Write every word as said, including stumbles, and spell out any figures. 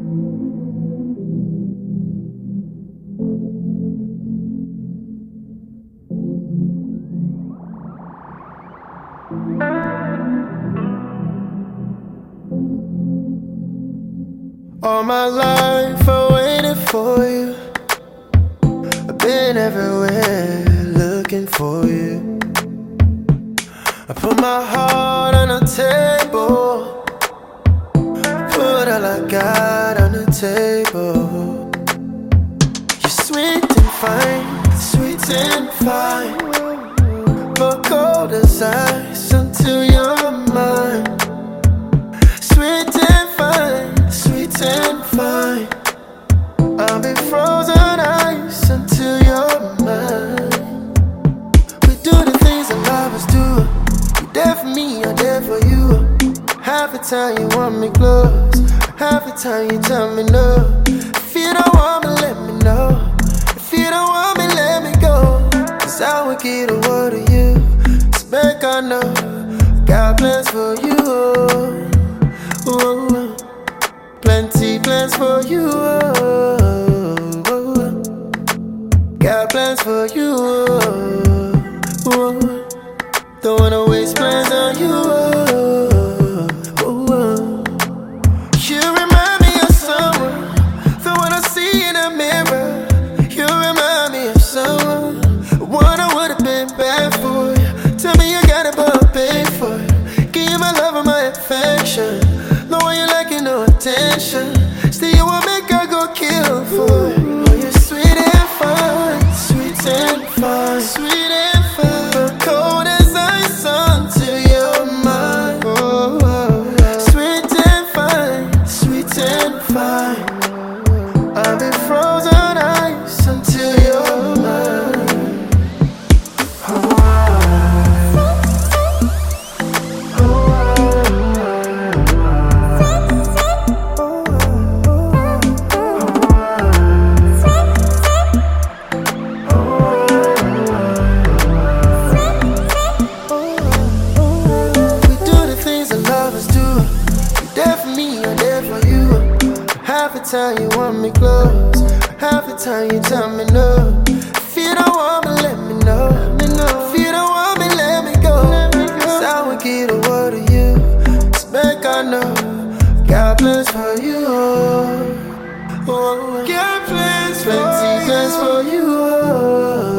All my life I waited for you. I've been everywhere looking for you. I put my heart on the table, put all I got on the table. You're sweet and fine, sweet and fine, but cold as ice until you're mine. Sweet and fine, sweet and fine, I'll be frozen ice until you're mine. We do the things that lovers do. You're there for me, I'm there for you. Half the time you want me close, half the time you tell me no. If you don't want me, let me know. If you don't want me, let me go. Cause I will get a word of you. Spec I know, got plans for you. Ooh, plenty plans for you. Ooh, got plans for you. Ooh, don't wanna waste plans on you. Ooh, you remind me of someone, the one I see in the mirror. You remind me of someone, one I would've been bad for you. Tell me you got it, but I'll pay for it. Give you my love and my affection. No one you lacking no attention. Still you won't make her go kill for it. Oh, you're sweet and fine, sweet and fine, sweet and fine, but cold as ice until you're mine. Oh, oh, oh. Sweet and fine, sweet and fine, I'll be frozen ice until you're mine. Oh, half the time you want me close, half the time you tell me no. If you don't want me, let me know. If you don't want me, let me go. Cause I will get a word of you. Spec I know, got plans for you. Oh, got plans for you. Plenty plans for you.